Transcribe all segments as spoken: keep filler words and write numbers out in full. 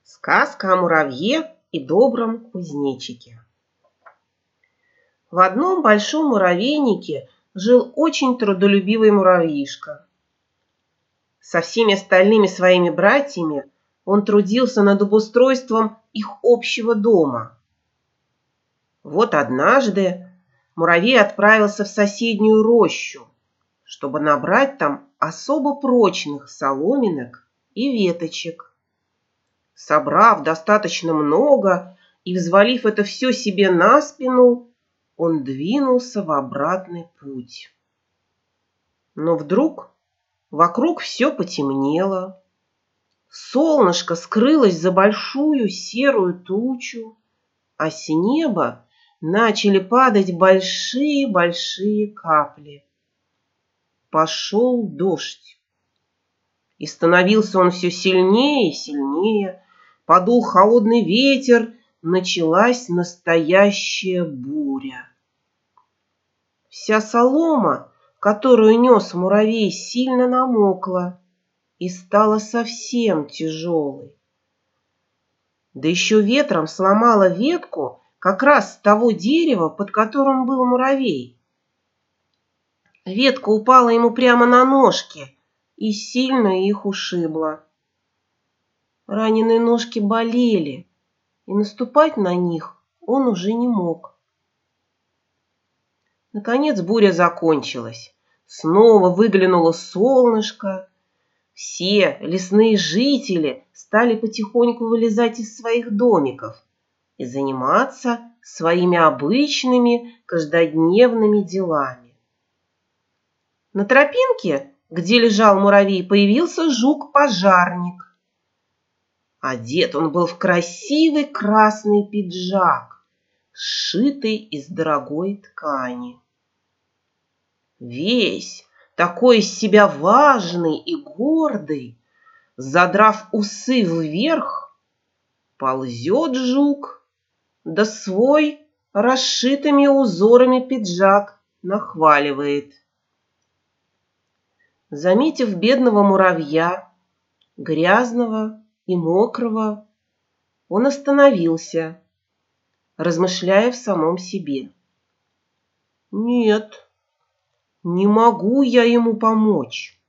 Сказка о муравье и добром кузнечике. В одном большом муравейнике жил очень трудолюбивый муравьишка. Со всеми остальными своими братьями он трудился над обустройством их общего дома. Вот однажды муравей отправился в соседнюю рощу, чтобы набрать там особо прочных соломинок и веточек. Собрав достаточно много и взвалив это все себе на спину, он двинулся в обратный путь. Но вдруг вокруг все потемнело. Солнышко скрылось за большую серую тучу, а с неба начали падать большие-большие капли. Пошел дождь. И становился он все сильнее и сильнее. Подул холодный ветер, началась настоящая буря. Вся солома, которую нес муравей, сильно намокла и стала совсем тяжелой. Да еще ветром сломала ветку как раз с того дерева, под которым был муравей. Ветка упала ему прямо на ножки и сильно их ушибла. Раненые ножки болели, и наступать на них он уже не мог. Наконец буря закончилась. Снова выглянуло солнышко. Все лесные жители стали потихоньку вылезать из своих домиков и заниматься своими обычными каждодневными делами. На тропинке, где лежал муравей, появился жук-пожарник. Одет он был в красивый красный пиджак, сшитый из дорогой ткани. Весь такой из себя важный и гордый, задрав усы вверх, ползет жук, да свой расшитыми узорами пиджак нахваливает. Заметив бедного муравья, грязного и мокрого, он остановился, размышляя в самом себе. Нет, не могу я ему помочь.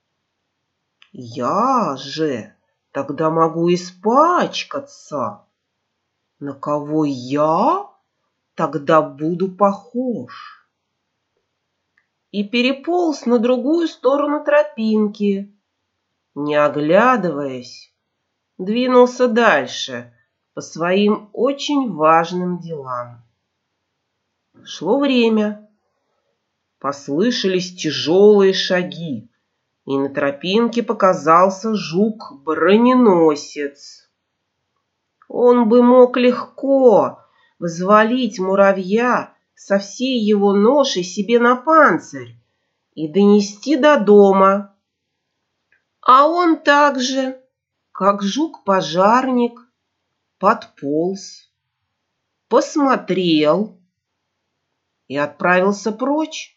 Я же тогда могу испачкаться. На кого я тогда буду похож? И переполз на другую сторону тропинки, не оглядываясь, двинулся дальше по своим очень важным делам. Шло время. Послышались тяжелые шаги, и на тропинке показался жук-броненосец. Он бы мог легко взвалить муравья со всей его ношей себе на панцирь и донести до дома. А он также, как жук-пожарник, подполз, посмотрел и отправился прочь.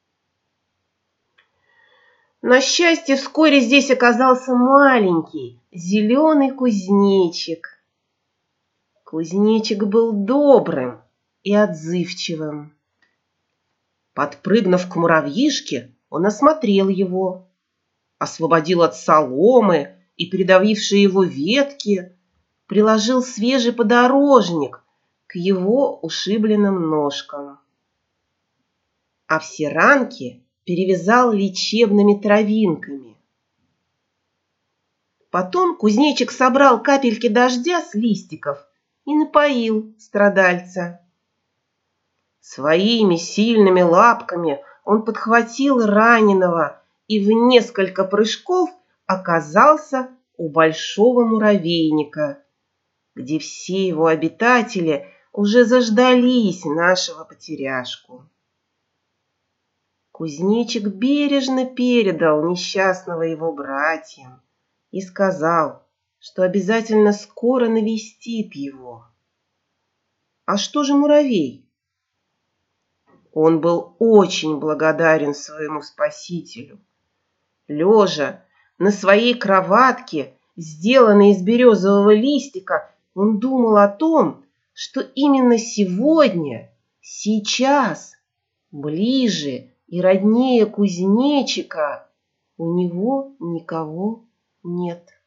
На счастье, вскоре здесь оказался маленький зеленый кузнечик. Кузнечик был добрым и отзывчивым. Подпрыгнув к муравьишке, он осмотрел его, освободил от соломы и придавившие его ветки, приложил свежий подорожник к его ушибленным ножкам, а все ранки перевязал лечебными травинками. Потом кузнечик собрал капельки дождя с листиков и напоил страдальца. Своими сильными лапками он подхватил раненого и в несколько прыжков оказался у большого муравейника, где все его обитатели уже заждались нашего потеряшку. Кузнечик бережно передал несчастного его братьям и сказал, что обязательно скоро навестит его. А что же муравей? Он был очень благодарен своему спасителю. Лежа на своей кроватке сделанный из березового листика, он думал о том, что именно сегодня, сейчас, ближе и роднее кузнечика у него никого нет.